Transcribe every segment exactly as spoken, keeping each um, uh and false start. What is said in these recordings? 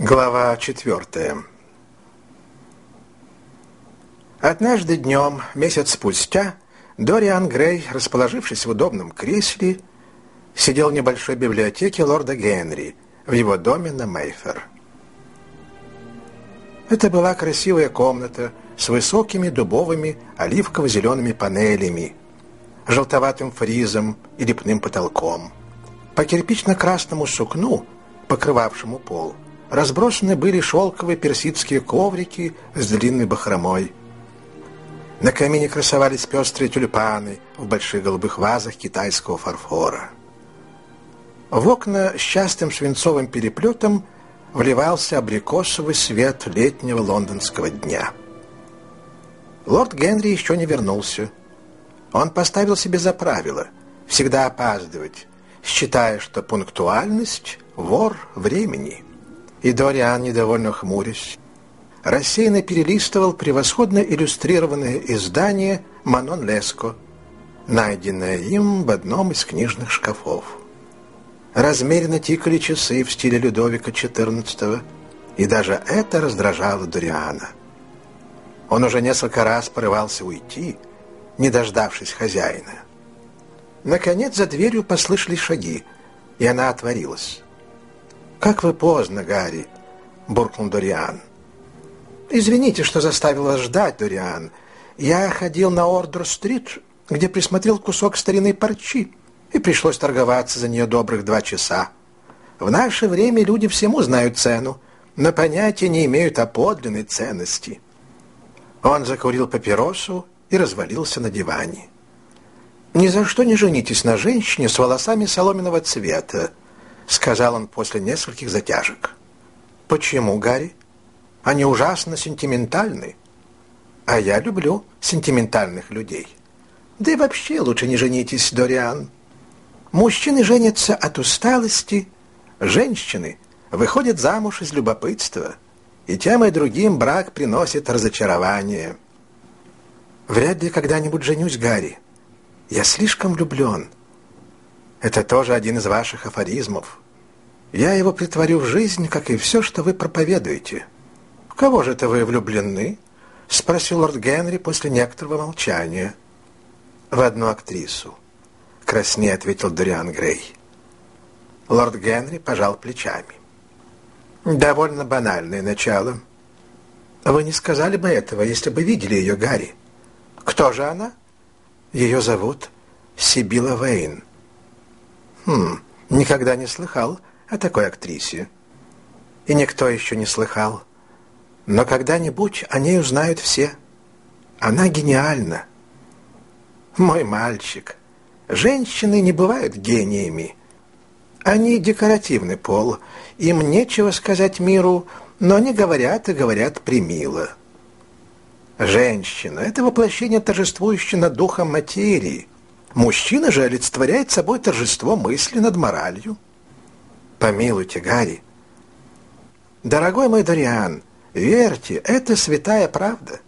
Глава четвертая. Однажды днем, месяц спустя, Дориан Грей, расположившись в удобном кресле, сидел в небольшой библиотеке лорда Генри в его доме на Мейфер. Это была красивая комната с высокими дубовыми оливково-зелеными панелями, желтоватым фризом и лепным потолком. По кирпично-красному сукну, покрывавшему пол, разбросаны были шелковые персидские коврики с длинной бахромой. На камине красовались пестрые тюльпаны в больших голубых вазах китайского фарфора. В окна с частым свинцовым переплетом вливался абрикосовый свет летнего лондонского дня. Лорд Генри еще не вернулся. Он поставил себе за правило всегда опаздывать, считая, что пунктуальность – вор времени. И Дориан, недовольно хмурясь, рассеянно перелистывал превосходно иллюстрированное издание «Манон Леско», найденное им в одном из книжных шкафов. Размеренно тикали часы в стиле Людовика четырнадцатого, и даже это раздражало Дориана. Он уже несколько раз порывался уйти, не дождавшись хозяина. Наконец за дверью послышались шаги, и она отворилась. «Как вы поздно, Гарри!» — буркнул Дориан. «Извините, что заставил вас ждать, Дориан. Я ходил на Ордер-стрит, где присмотрел кусок старинной парчи, и пришлось торговаться за нее добрых два часа. В наше время люди всему знают цену, но понятия не имеют о подлинной ценности». Он закурил папиросу и развалился на диване. «Ни за что не женитесь на женщине с волосами соломенного цвета», — сказал он после нескольких затяжек. «Почему, Гарри? Они ужасно сентиментальны. А я люблю сентиментальных людей. Да и вообще лучше не женитесь, Дориан. Мужчины женятся от усталости, женщины выходят замуж из любопытства, и тем и другим брак приносит разочарование. Вряд ли когда-нибудь женюсь, Гарри. Я слишком влюблен. Это тоже один из ваших афоризмов. Я его претворю в жизнь, как и все, что вы проповедуете». «В кого же это вы влюблены?» — спросил лорд Генри после некоторого молчания. «В одну актрису», — краснее ответил Дориан Грей. Лорд Генри пожал плечами. «Довольно банальное начало. Вы не сказали бы этого, если бы видели ее, Гарри. Кто же она?» «Ее зовут Сибила Вейн». «Хм, никогда не слыхал о такой актрисе. И никто еще не слыхал. Но когда-нибудь о ней узнают все. Она гениальна». «Мой мальчик, женщины не бывают гениями. Они декоративный пол, им нечего сказать миру, но они говорят и говорят премило. Женщина – это воплощение, торжествующее над духом материи. Мужчина же олицетворяет собой торжество мысли над моралью». «Помилуйте, Гарри». «Дорогой мой Дориан, верьте, это святая правда.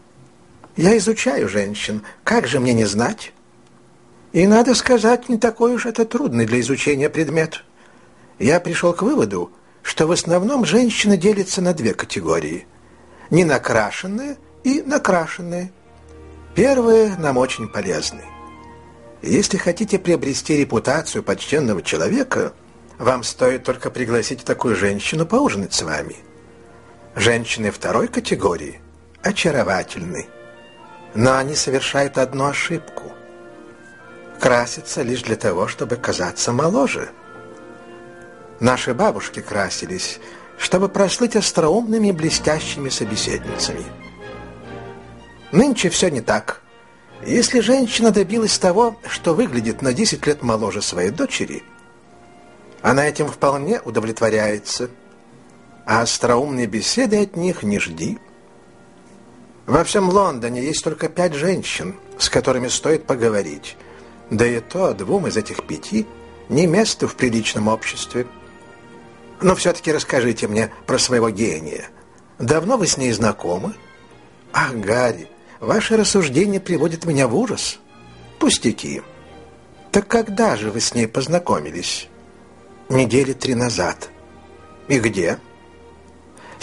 Я изучаю женщин, как же мне не знать? И, надо сказать, не такой уж это трудный для изучения предмет. Я пришел к выводу, что в основном женщины делятся на две категории – ненакрашенные и накрашенные. Первые нам очень полезны. Если хотите приобрести репутацию почтенного человека, вам стоит только пригласить такую женщину поужинать с вами. Женщины второй категории очаровательны, но они совершают одну ошибку – красятся лишь для того, чтобы казаться моложе. Наши бабушки красились, чтобы прослыть остроумными и блестящими собеседницами. Нынче все не так. Если женщина добилась того, что выглядит на десять лет моложе своей дочери, она этим вполне удовлетворяется, а остроумные беседы от них не жди. Во всем Лондоне есть только пять женщин, с которыми стоит поговорить, да и то двум из этих пяти не место в приличном обществе. Но все-таки расскажите мне про своего гения. Давно вы с ней знакомы? Ах, Гарри, ваши рассуждения приводят меня в ужас. Пустяки. Так когда же вы с ней познакомились? Недели три назад. И где?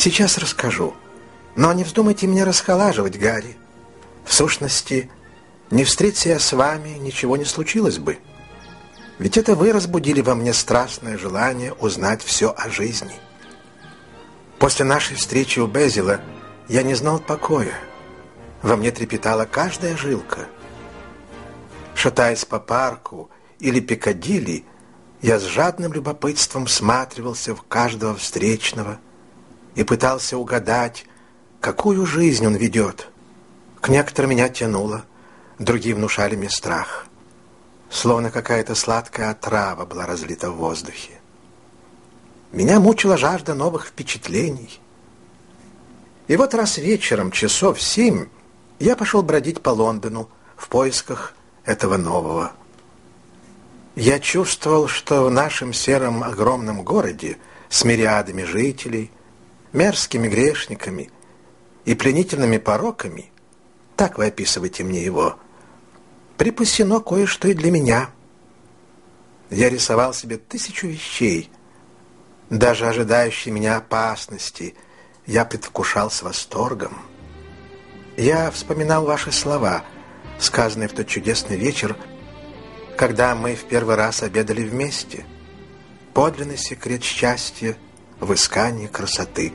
Сейчас расскажу. Но не вздумайте меня расхолаживать, Гарри. В сущности, не встреться я с вами, ничего не случилось бы. Ведь это вы разбудили во мне страстное желание узнать все о жизни. После нашей встречи у Безила я не знал покоя. Во мне трепетала каждая жилка. Шатаясь по парку или Пикадилли, я с жадным любопытством всматривался в каждого встречного и пытался угадать, какую жизнь он ведет. К некоторым меня тянуло, другие внушали мне страх. Словно какая-то сладкая отрава была разлита в воздухе. Меня мучила жажда новых впечатлений. И вот раз вечером, часов семь, я пошел бродить по Лондону в поисках этого нового. Я чувствовал, что в нашем сером огромном городе с мириадами жителей, мерзкими грешниками и пленительными пороками, так вы описываете мне его, припасено кое-что и для меня. Я рисовал себе тысячу вещей, даже ожидающие меня опасности я предвкушал с восторгом. Я вспоминал ваши слова, сказанные в тот чудесный вечер, когда мы в первый раз обедали вместе. Подлинный секрет счастья в искании красоты.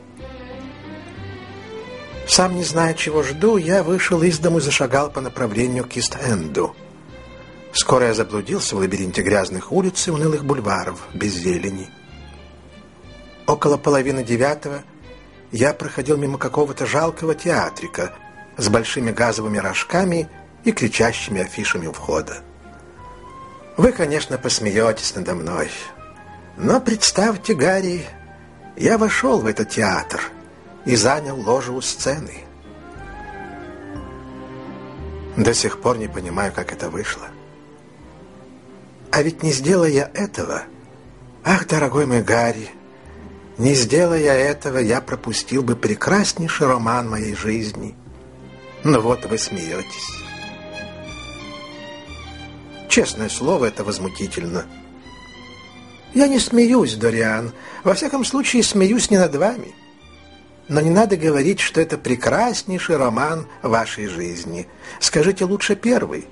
Сам не зная, чего жду, я вышел из дому и зашагал по направлению к Ист-Энду. Скоро я заблудился в лабиринте грязных улиц и унылых бульваров без зелени. Около половины девятого я проходил мимо какого-то жалкого театрика с большими газовыми рожками и кричащими афишами у входа. Вы, конечно, посмеетесь надо мной, но представьте, Гарри, я вошел в этот театр и занял ложу у сцены. До сих пор не понимаю, как это вышло. А ведь не сделая я этого, ах, дорогой мой Гарри, не сделая этого, я пропустил бы прекраснейший роман моей жизни. Ну вот вы смеетесь. Честное слово, это возмутительно. Я не смеюсь, Дориан. Во всяком случае, смеюсь не над вами. Но не надо говорить, что это прекраснейший роман вашей жизни. Скажите лучше первый.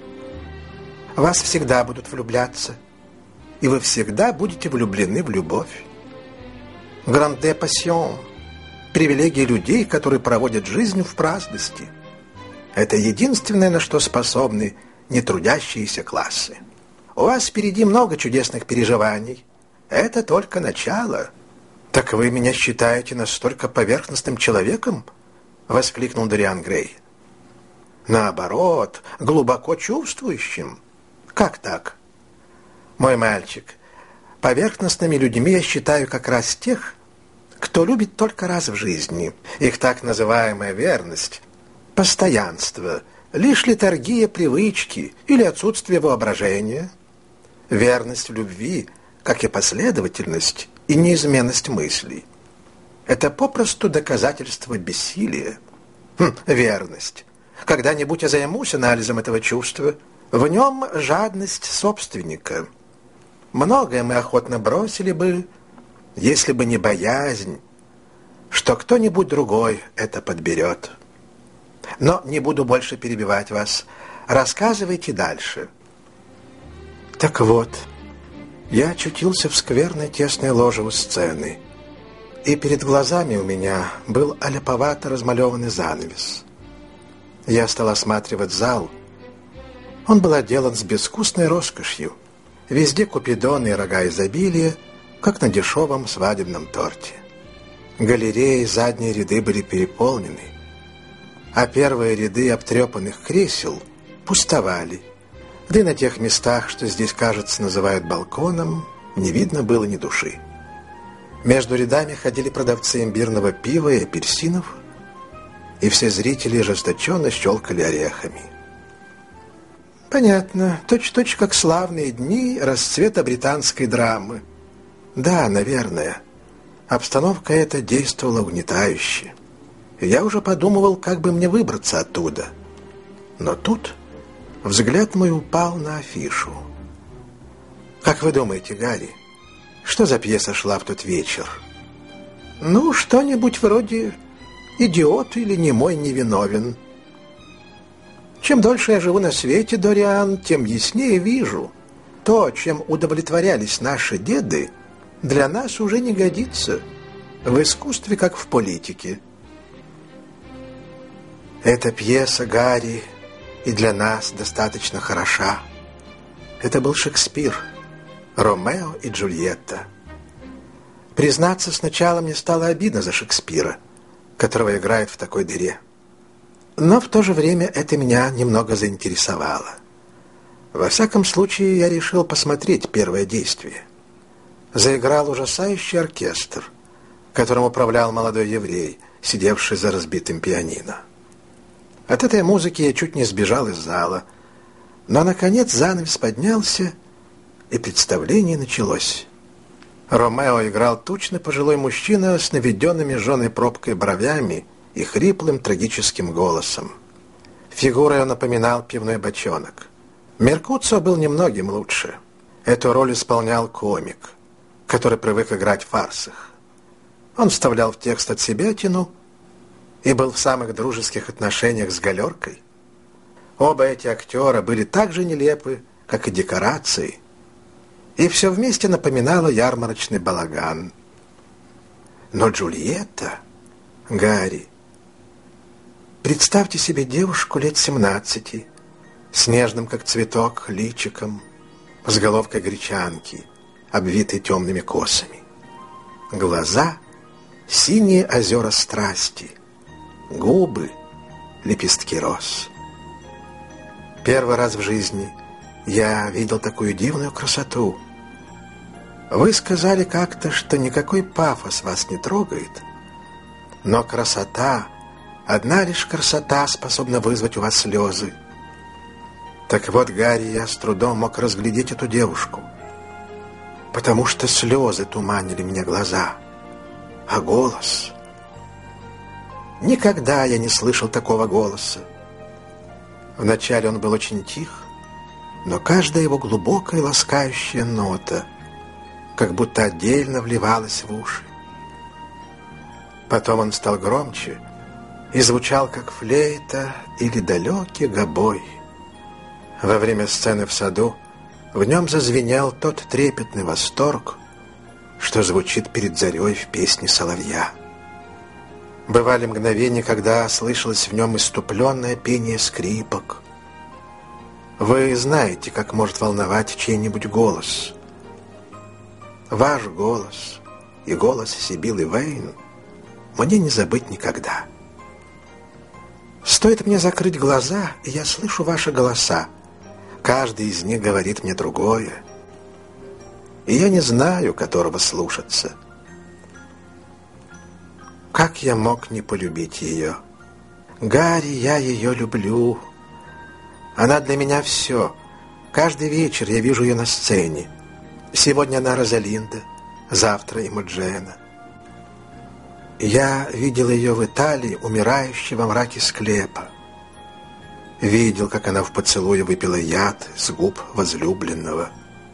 Вас всегда будут влюбляться, и вы всегда будете влюблены в любовь. Гранде пассион – привилегия людей, которые проводят жизнь в праздности. Это единственное, на что способны нетрудящиеся классы. У вас впереди много чудесных переживаний. Это только начало. Так вы меня считаете настолько поверхностным человеком? Воскликнул Дориан Грей. Наоборот, глубоко чувствующим. Как так? Мой мальчик, поверхностными людьми я считаю как раз тех, кто любит только раз в жизни. Их так называемая верность, постоянство, лишь литургия привычки или отсутствие воображения. Верность в любви, как и последовательность и неизменность мыслей. Это попросту доказательство бессилия. Хм, верность. Когда-нибудь я займусь анализом этого чувства. В нем жадность собственника. Многое мы охотно бросили бы, если бы не боязнь, что кто-нибудь другой это подберет. Но не буду больше перебивать вас. Рассказывайте дальше. Так вот, я очутился в скверной тесной ложе у сцены, и перед глазами у меня был аляповато размалеванный занавес. Я стал осматривать зал. Он был отделан с безвкусной роскошью. Везде купидоны и рога изобилия, как на дешевом свадебном торте. Галереи, задние ряды были переполнены, а первые ряды обтрепанных кресел пустовали. Да и на тех местах, что здесь, кажется, называют балконом, не видно было ни души. Между рядами ходили продавцы имбирного пива и апельсинов, и все зрители ожесточенно щелкали орехами. Понятно, точь-в-точь, как славные дни расцвета британской драмы. Да, наверное, обстановка эта действовала угнетающе. Я уже подумывал, как бы мне выбраться оттуда. Но тут взгляд мой упал на афишу. Как вы думаете, Гарри, что за пьеса шла в тот вечер? Ну, что-нибудь вроде «Идиот» или «Немой невиновен». Чем дольше я живу на свете, Дориан, тем яснее вижу. То, чем удовлетворялись наши деды, для нас уже не годится. В искусстве, как в политике. Эта пьеса, Гарри, и для нас достаточно хороша. Это был Шекспир, Ромео и Джульетта. Признаться, сначала мне стало обидно за Шекспира, которого играет в такой дыре. Но в то же время это меня немного заинтересовало. Во всяком случае, я решил посмотреть первое действие. Заиграл ужасающий оркестр, которым управлял молодой еврей, сидевший за разбитым пианино. От этой музыки я чуть не сбежал из зала, но, наконец, занавес поднялся, и представление началось. Ромео играл тучный пожилой мужчина с наведенными жженой пробкой бровями и хриплым трагическим голосом. Фигурой он напоминал пивной бочонок. Меркуцио был немногим лучше. Эту роль исполнял комик, который привык играть в фарсах. Он вставлял в текст отсебятину и был в самых дружеских отношениях с галеркой. Оба эти актера были так же нелепы, как и декорации, и все вместе напоминало ярмарочный балаган. Но Джульетта, Гарри, представьте себе девушку лет семнадцати, с нежным, как цветок, личиком, с головкой гречанки, обвитой темными косами. Глаза — синие озера страсти, губы — лепестки роз. Первый раз в жизни я видел такую дивную красоту. Вы сказали как-то, что никакой пафос вас не трогает, но красота, одна лишь красота способна вызвать у вас слезы. Так вот, Гарри, я с трудом мог разглядеть эту девушку, потому что слезы туманили мне глаза, а голос... Никогда я не слышал такого голоса. Вначале он был очень тих, но каждая его глубокая ласкающая нота как будто отдельно вливалась в уши. Потом он стал громче и звучал, как флейта или далекий гобой. Во время сцены в саду в нем зазвенел тот трепетный восторг, что звучит перед зарей в песне соловья. Бывали мгновения, когда слышалось в нем иступленное пение скрипок. Вы знаете, как может волновать чей-нибудь голос. Ваш голос и голос Сибиллы Вейн мне не забыть никогда. Стоит мне закрыть глаза, и я слышу ваши голоса. Каждый из них говорит мне другое. И я не знаю, которого слушаться. Как я мог не полюбить ее? Гарри, я ее люблю. Она для меня все. Каждый вечер я вижу ее на сцене. Сегодня она Розалинда, завтра Имоджена. Я видел ее в Италии, умирающей во мраке склепа. Видел, как она в поцелуе выпила яд с губ возлюбленного.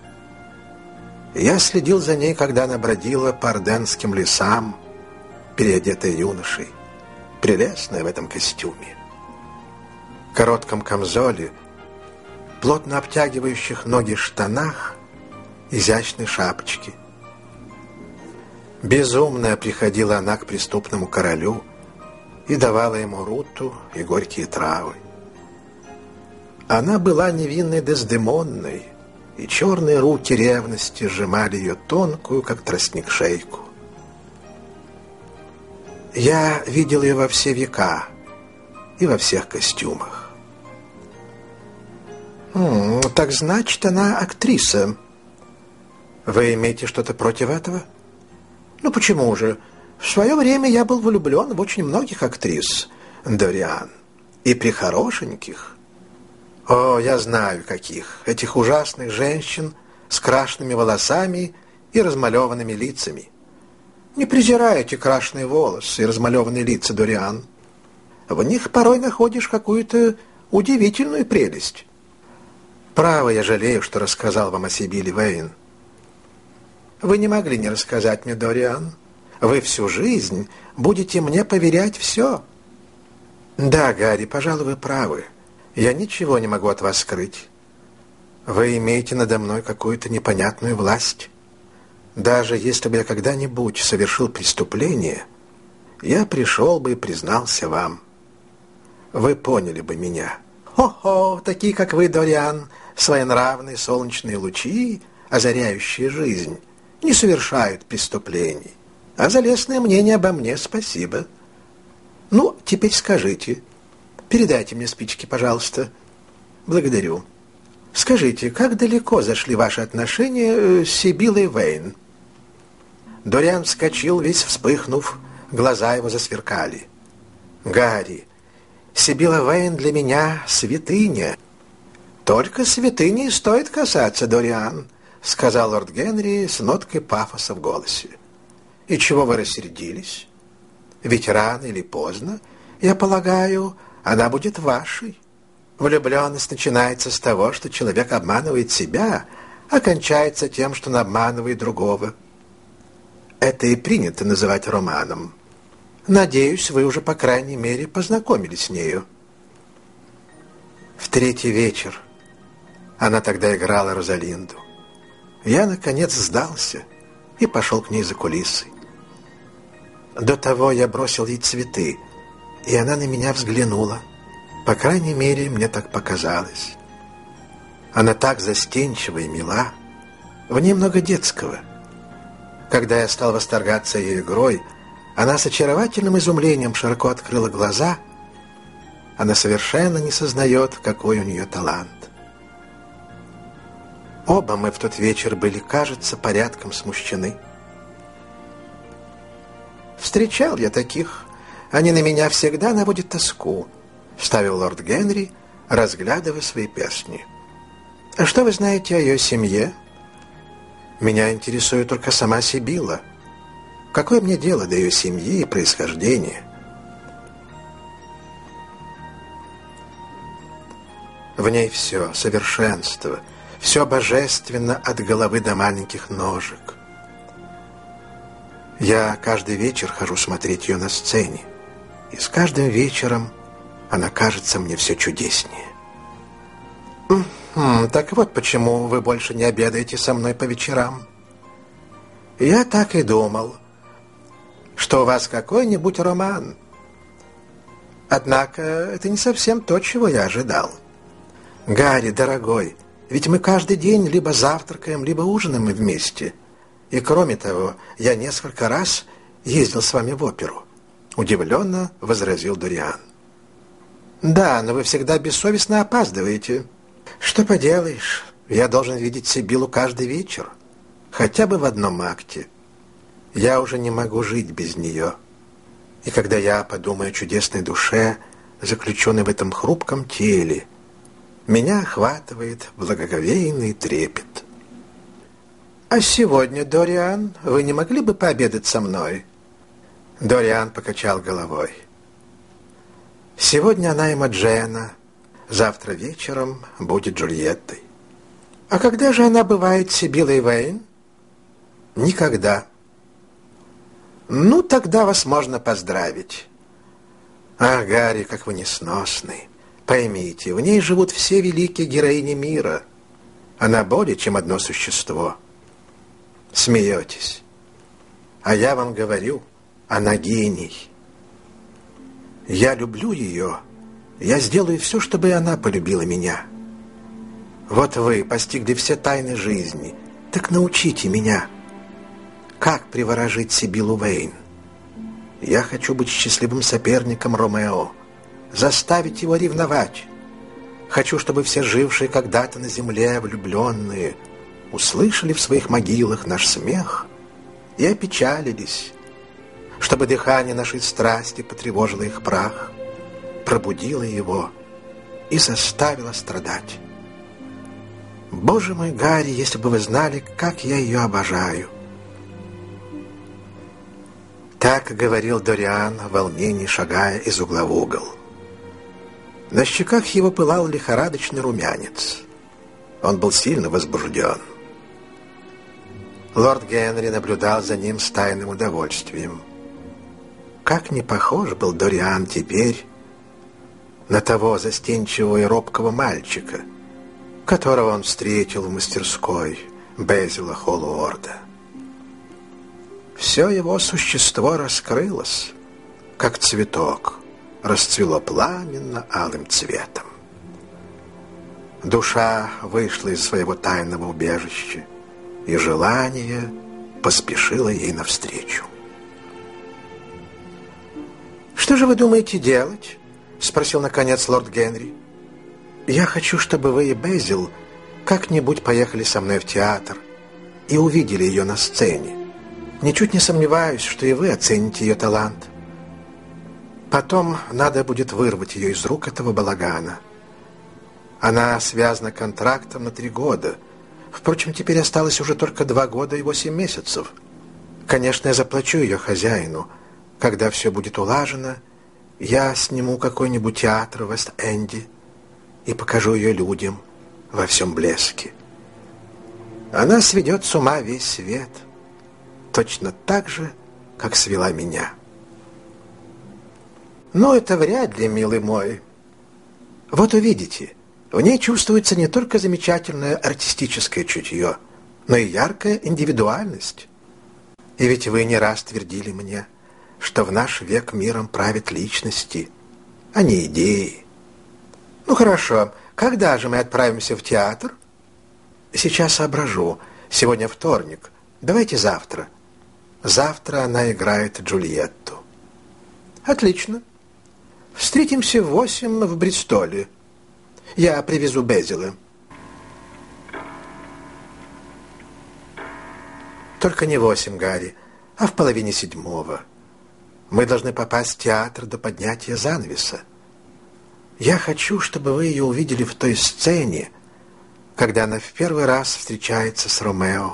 Я следил за ней, когда она бродила по орденским лесам, переодетая юношей, прелестная в этом костюме, коротком камзоле, плотно обтягивающих ноги штанах, изящной шапочке. Безумная приходила она к преступному королю и давала ему руту и горькие травы. Она была невинной Дездемонной, и черные руки ревности сжимали ее тонкую, как тростник, шейку. Я видел ее во все века и во всех костюмах. М-м, так значит, она актриса. Вы имеете что-то против этого? Ну почему же? В свое время я был влюблен в очень многих актрис, Дориан, и прихорошеньких. О, я знаю каких. Этих ужасных женщин с крашенными волосами и размалеванными лицами. Не презирай эти крашеные волосы и размалеванные лица, Дориан. В них порой находишь какую-то удивительную прелесть. Право, я жалею, что рассказал вам о Сибилле Вейн. Вы не могли не рассказать мне, Дориан. Вы всю жизнь будете мне поверять все. Да, Гарри, пожалуй, вы правы. Я ничего не могу от вас скрыть. Вы имеете надо мной какую-то непонятную власть. Даже если бы я когда-нибудь совершил преступление, я пришел бы и признался вам. Вы поняли бы меня. Хо-хо, такие, как вы, Дориан, своенравные солнечные лучи, озаряющие жизнь, не совершают преступлений. А за лестное мнение обо мне спасибо. Ну, теперь скажите, передайте мне спички, пожалуйста. Благодарю. Скажите, как далеко зашли ваши отношения с Сибиллой Вейн? Дориан вскочил, весь вспыхнув, глаза его засверкали. Гарри, Сибилла Вейн для меня святыня. Только святыней стоит касаться, Дориан, сказал лорд Генри с ноткой пафоса в голосе. И чего вы рассердились? Ведь рано или поздно, я полагаю, она будет вашей. Влюбленность начинается с того, что человек обманывает себя, а кончается тем, что он обманывает другого. Это и принято называть романом. Надеюсь, вы уже, по крайней мере, познакомились с нею. В третий вечер она тогда играла Розалинду. Я, наконец, сдался и пошел к ней за кулисы. До того я бросил ей цветы, и она на меня взглянула. По крайней мере, мне так показалось. Она так застенчива и мила. В ней много детского. Когда я стал восторгаться ее игрой, она с очаровательным изумлением широко открыла глаза. Она совершенно не сознает, какой у нее талант. Оба мы в тот вечер были, кажется, порядком смущены. Встречал я таких. Они на меня всегда наводят тоску, вставил лорд Генри, разглядывая свои перстни. А что вы знаете о ее семье? Меня интересует только сама Сибилла. Какое мне дело до ее семьи и происхождения? В ней все совершенство, все божественно от головы до маленьких ножек. Я каждый вечер хожу смотреть ее на сцене, и с каждым вечером она кажется мне все чудеснее. М-м, так вот почему вы больше не обедаете со мной по вечерам. Я так и думал, что у вас какой-нибудь роман. Однако это не совсем то, чего я ожидал. Гарри, дорогой, ведь мы каждый день либо завтракаем, либо ужинаем вместе. И кроме того, я несколько раз ездил с вами в оперу. Удивленно возразил Дориан. Да, но вы всегда бессовестно опаздываете. Что поделаешь, я должен видеть Сибиллу каждый вечер, хотя бы в одном акте. Я уже не могу жить без нее. И когда я подумаю о чудесной душе, заключенной в этом хрупком теле, меня охватывает благоговейный трепет. А сегодня, Дориан, вы не могли бы пообедать со мной? Дориан покачал головой. Сегодня она Имоджена, завтра вечером будет Джульеттой. А когда же она бывает Сибиллой Вейн? Никогда. Ну, тогда вас можно поздравить. Ах, Гарри, как вы несносны. Поймите, в ней живут все великие героини мира. Она более чем одно существо. Смеетесь. А я вам говорю, она гений. Я люблю ее. Я сделаю все, чтобы она полюбила меня. Вот вы постигли все тайны жизни. Так научите меня. Как приворожить Сибиллу Вейн? Я хочу быть счастливым соперником Ромео. Заставить его ревновать. Хочу, чтобы все жившие когда-то на земле влюбленные услышали в своих могилах наш смех и опечалились, чтобы дыхание нашей страсти потревожило их прах, пробудило его и заставило страдать. Боже мой, Гарри, если бы вы знали, как я ее обожаю. Так говорил Дориан в волнении, шагая из угла в угол. На щеках его пылал лихорадочный румянец. Он был сильно возбужден. Лорд Генри наблюдал за ним с тайным удовольствием. Как не похож был Дориан теперь на того застенчивого и робкого мальчика, которого он встретил в мастерской Безила Холлуорда. Все его существо раскрылось, как цветок, расцвело пламенно алым цветом. Душа вышла из своего тайного убежища, и желание поспешило ей навстречу. «Что же вы думаете делать?» — спросил, наконец, лорд Генри. «Я хочу, чтобы вы и Безил как-нибудь поехали со мной в театр и увидели ее на сцене. Ничуть не сомневаюсь, что и вы оцените ее талант. Потом надо будет вырвать ее из рук этого балагана. Она связана контрактом на три года. Впрочем, теперь осталось уже только два года и восемь месяцев. Конечно, я заплачу ее хозяину. Когда все будет улажено, я сниму какой-нибудь театр в Вест-Энде и покажу ее людям во всем блеске. Она сведет с ума весь свет, точно так же, как свела меня. Но это вряд ли, милый мой. Вот увидите, в ней чувствуется не только замечательное артистическое чутье, но и яркая индивидуальность. И ведь вы не раз твердили мне, что в наш век миром правят личности, а не идеи. Ну хорошо, когда же мы отправимся в театр? Сейчас соображу. Сегодня вторник. Давайте завтра. Завтра она играет Джульетту. Отлично. Встретимся в восемь в Бристоле. Я привезу Безила. Только не восемь, Гарри, а в половине седьмого. Мы должны попасть в театр до поднятия занавеса. Я хочу, чтобы вы ее увидели в той сцене, когда она в первый раз встречается с Ромео.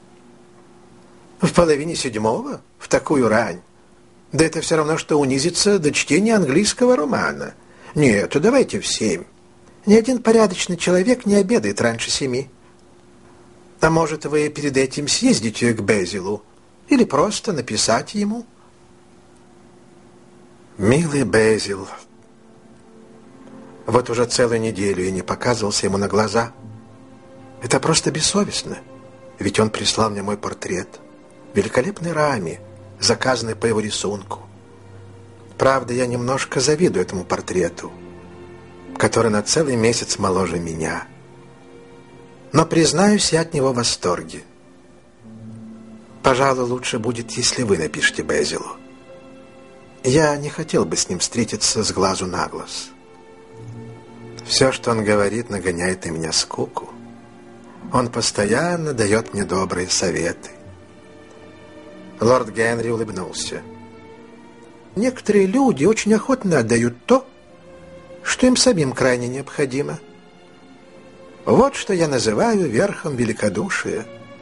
В половине седьмого? В такую рань? Да это все равно, что унизиться до чтения английского романа. Нет, давайте в семь. Ни один порядочный человек не обедает раньше семи. А может, вы перед этим съездите к Безилу? Или просто написать ему? Милый Безил, вот уже целую неделю я не показывался ему на глаза. Это просто бессовестно, ведь он прислал мне мой портрет в великолепной раме, заказанный по его рисунку. Правда, я немножко завидую этому портрету, который на целый месяц моложе меня. Но, признаюсь, я от него в восторге. Пожалуй, лучше будет, если вы напишите Безилу. Я не хотел бы с ним встретиться с глазу на глаз. Все, что он говорит, нагоняет на меня скуку. Он постоянно дает мне добрые советы. Лорд Генри улыбнулся. Некоторые люди очень охотно отдают то, что им самим крайне необходимо. Вот что я называю верхом великодушия.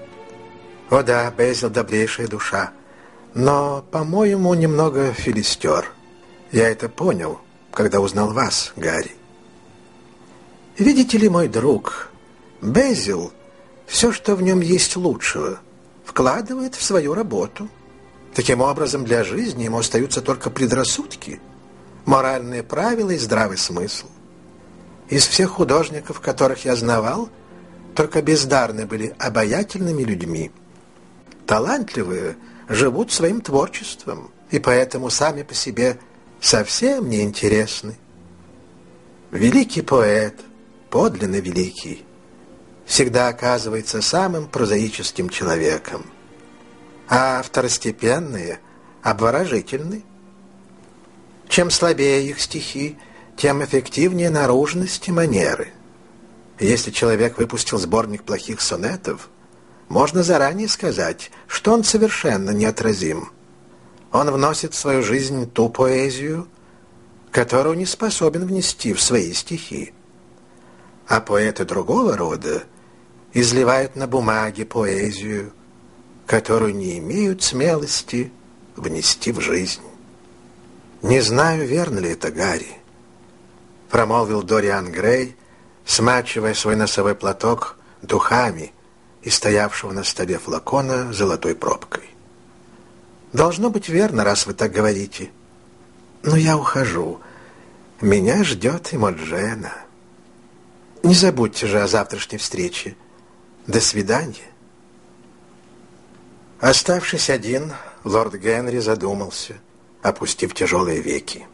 О да, Безил — добрейшая душа, но, по-моему, немного филистер. Я это понял, когда узнал вас, Гарри. Видите ли, мой друг, Безил все, что в нем есть лучшего, вкладывает в свою работу. Таким образом, для жизни ему остаются только предрассудки, моральные правила и здравый смысл. Из всех художников, которых я знавал, только бездарные были обаятельными людьми. Талантливые живут своим творчеством, и поэтому сами по себе совсем не интересны. Великий поэт, подлинно великий, всегда оказывается самым прозаическим человеком, а второстепенные обворожительны. Чем слабее их стихи, тем эффективнее наружность и манеры. Если человек выпустил сборник плохих сонетов, можно заранее сказать, что он совершенно неотразим. Он вносит в свою жизнь ту поэзию, которую не способен внести в свои стихи. А поэты другого рода изливают на бумаге поэзию, которую не имеют смелости внести в жизнь. «Не знаю, верно ли это, Гарри», — промолвил Дориан Грей, смачивая свой носовой платок духами и стоявшего на столе флакона с золотой пробкой. «Должно быть верно, раз вы так говорите. Но я ухожу. Меня ждет Имоджена. Не забудьте же о завтрашней встрече. До свидания». Оставшись один, лорд Генри задумался, опустив тяжелые веки.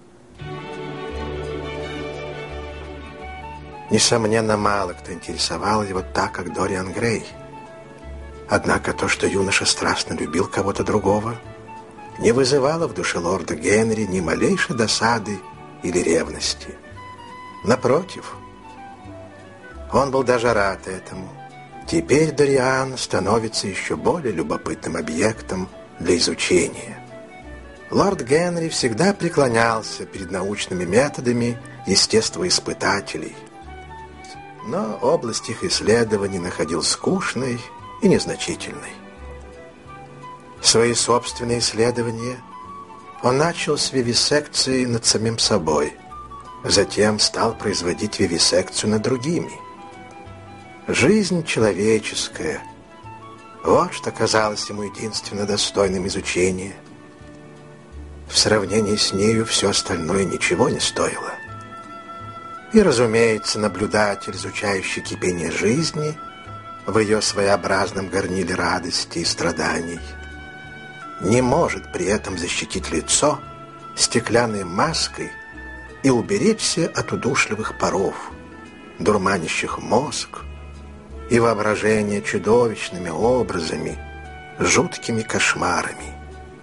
Несомненно, мало кто интересовал его так, как Дориан Грей. Однако то, что юноша страстно любил кого-то другого, не вызывало в душе лорда Генри ни малейшей досады или ревности. Напротив, он был даже рад этому. Теперь Дориан становится еще более любопытным объектом для изучения. Лорд Генри всегда преклонялся перед научными методами естествоиспытателей, но область их исследований находил скучной и незначительной. Свои собственные исследования он начал с вивисекции над самим собой, затем стал производить вивисекцию над другими. Жизнь человеческая — вот что казалось ему единственно достойным изучения. В сравнении с нею все остальное ничего не стоило. И, разумеется, наблюдатель, изучающий кипение жизни в ее своеобразном горниле радости и страданий, не может при этом защитить лицо стеклянной маской и уберечься от удушливых паров, дурманящих мозг, и воображение чудовищными образами, жуткими кошмарами.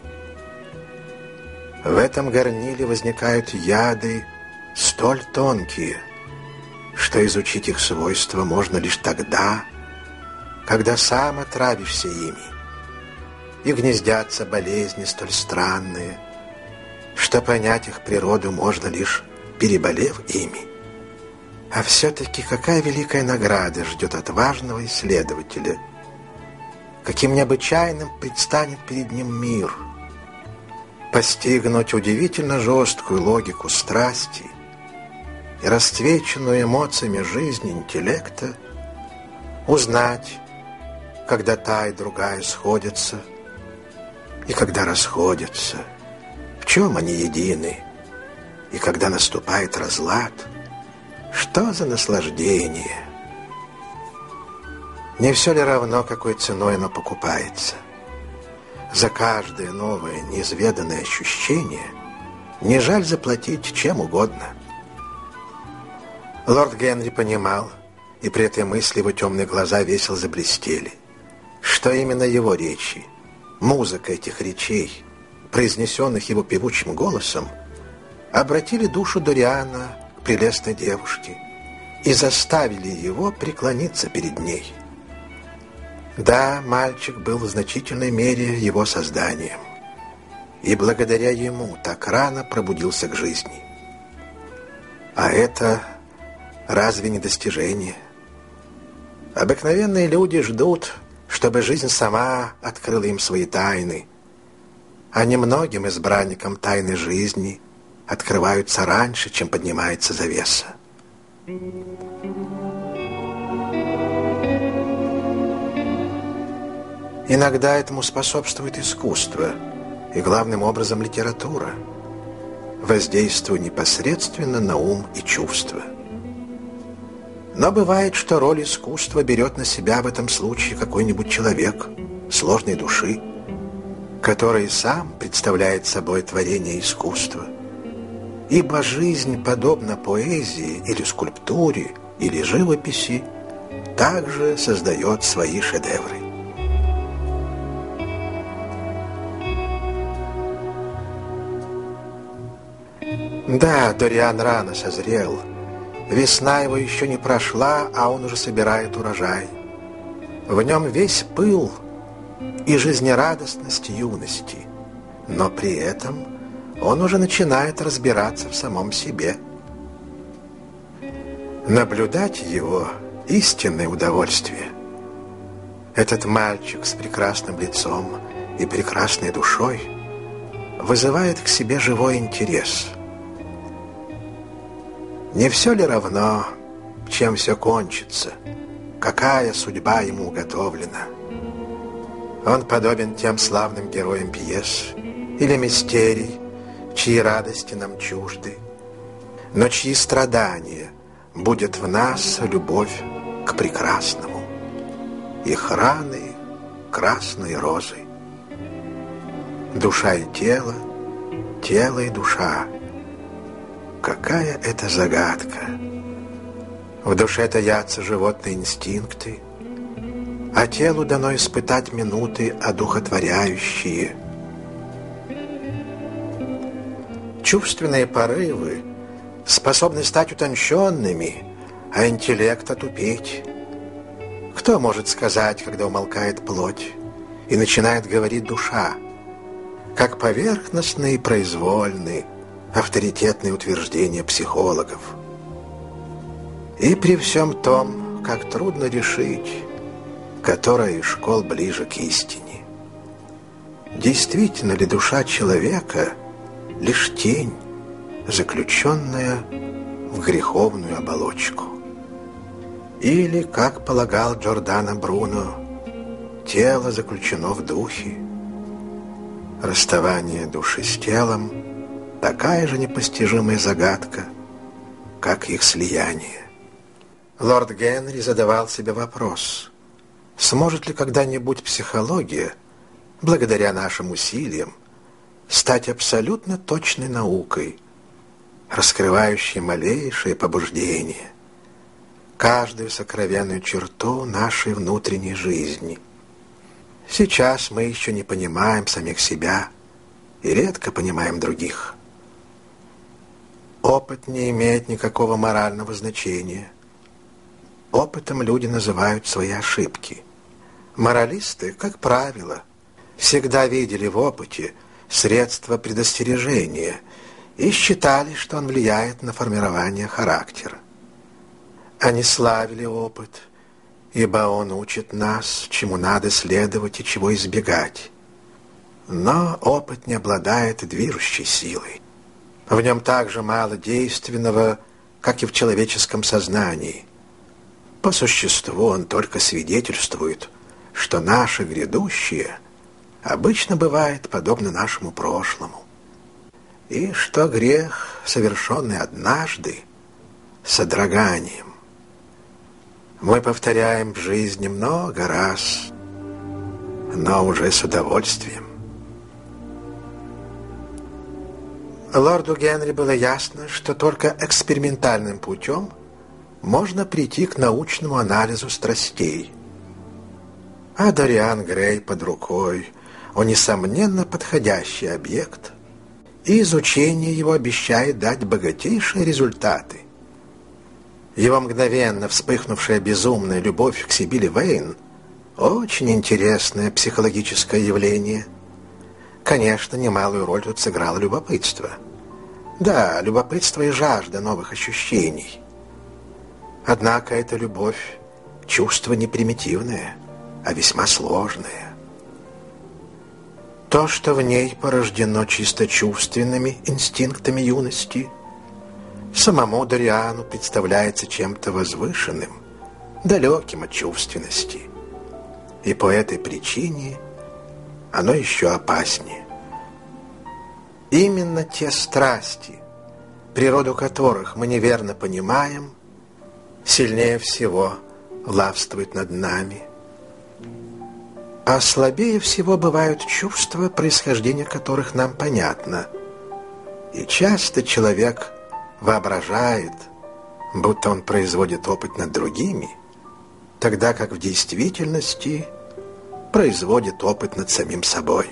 В этом горниле возникают яды столь тонкие, что изучить их свойства можно лишь тогда, когда сам отравишься ими, и гнездятся болезни столь странные, что понять их природу можно лишь переболев ими. А все-таки какая великая награда ждет отважного исследователя? Каким необычайным предстанет перед ним мир? Постигнуть удивительно жесткую логику страсти и расцвеченную эмоциями жизни интеллекта, узнать, когда та и другая сходятся, и когда расходятся, в чем они едины, и когда наступает разлад. Что за наслаждение! Не все ли равно, какой ценой оно покупается? За каждое новое, неизведанное ощущение не жаль заплатить чем угодно. Лорд Генри понимал, и при этой мысли его темные глаза весело заблестели, что именно его речи, музыка этих речей, произнесенных его певучим голосом, обратили душу Дориана к прелестной девушке и заставили его преклониться перед ней. Да, мальчик был в значительной мере его созданием, и благодаря ему так рано пробудился к жизни. А это разве не достижение? Обыкновенные люди ждут, чтобы жизнь сама открыла им свои тайны, а немногим избранникам тайны жизни открываются раньше, чем поднимается завеса. Иногда этому способствует искусство, и главным образом литература, воздействуя непосредственно на ум и чувства. Но бывает, что роль искусства берет на себя в этом случае какой-нибудь человек сложной души, который сам представляет собой творение искусства. Ибо жизнь, подобно поэзии или скульптуре или живописи, также создает свои шедевры. Да, Дориан рано созрел. Весна его еще не прошла, а он уже собирает урожай. В нем весь пыл и жизнерадостность юности, но при этом он уже начинает разбираться в самом себе. Наблюдать его — истинное удовольствие. Этот мальчик с прекрасным лицом и прекрасной душой вызывает к себе живой интерес. Не все ли равно, чем все кончится? какая судьба ему уготовлена. Он подобен тем славным героям пьес или мистерий, чьи радости нам чужды, но чьи страдания будет в нас любовь к прекрасному, их раны красной розой. Душа и тело, тело и душа. Какая это загадка! В душе таятся животные инстинкты, а телу дано испытать минуты одухотворяющие. Чувственные порывы способны стать утонченными, а интеллект отупеть. Кто может сказать, когда умолкает плоть и начинает говорить душа? Как поверхностные и произвольные авторитетные утверждения психологов. И при всем том, как трудно решить, которая из школ ближе к истине. Действительно ли душа человека лишь тень, заключенная в греховную оболочку? Или, как полагал Джордано Бруно, тело заключено в духе? Расставание души с телом – такая же непостижимая загадка, как их слияние. Лорд Генри задавал себе вопрос, сможет ли когда-нибудь психология, благодаря нашим усилиям, стать абсолютно точной наукой, раскрывающей малейшие побуждения, каждую сокровенную черту нашей внутренней жизни. Сейчас мы еще не понимаем самих себя и редко понимаем других. Опыт не имеет никакого морального значения. Опытом люди называют свои ошибки. Моралисты, как правило, всегда видели в опыте средство предостережения и считали, что он влияет на формирование характера. Они славили опыт, ибо он учит нас, чему надо следовать и чего избегать. Но опыт не обладает движущей силой. В нем так же мало действенного, как и в человеческом сознании. По существу он только свидетельствует, что наше грядущее обычно бывает подобно нашему прошлому, и что грех, совершенный однажды, с содроганием, мы повторяем в жизни много раз, но уже с удовольствием. Лорду Генри было ясно, что только экспериментальным путем можно прийти к научному анализу страстей. А Дориан Грей под рукой, он, несомненно, подходящий объект, и изучение его обещает дать богатейшие результаты. Его мгновенно вспыхнувшая безумная любовь к Сибили Вейн – очень интересное психологическое явление. Конечно, немалую роль тут сыграло любопытство. Да, любопытство и жажда новых ощущений. Однако эта любовь – чувство не примитивное, а весьма сложное. То, что в ней порождено чисто чувственными инстинктами юности, самому Дориану представляется чем-то возвышенным, далеким от чувственности. И по этой причине оно еще опаснее. Именно те страсти, природу которых мы неверно понимаем, сильнее всего властвуют над нами. А слабее всего бывают чувства, происхождение которых нам понятно. И часто человек воображает, будто он производит опыт над другими, тогда как в действительности производит опыт над самим собой.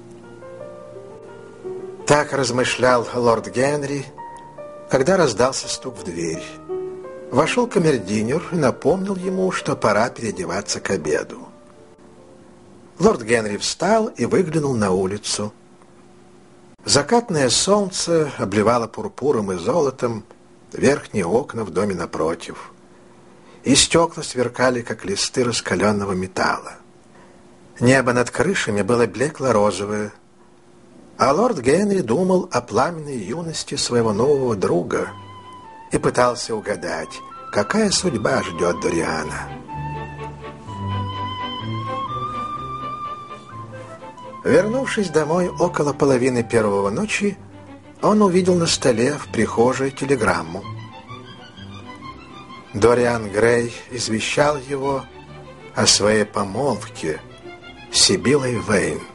Так размышлял лорд Генри, когда раздался стук в дверь. Вошел камердинер и напомнил ему, что пора переодеваться к обеду. Лорд Генри встал и выглянул на улицу. Закатное солнце обливало пурпуром и золотом верхние окна в доме напротив, и стекла сверкали, как листы раскаленного металла. Небо над крышами было блекло-розовое, а лорд Генри думал о пламенной юности своего нового друга и пытался угадать, какая судьба ждет Дориана. Вернувшись домой около половины первого ночи, он увидел на столе в прихожей телеграмму. Дориан Грей извещал его о своей помолвке с Сибиллой Вейн.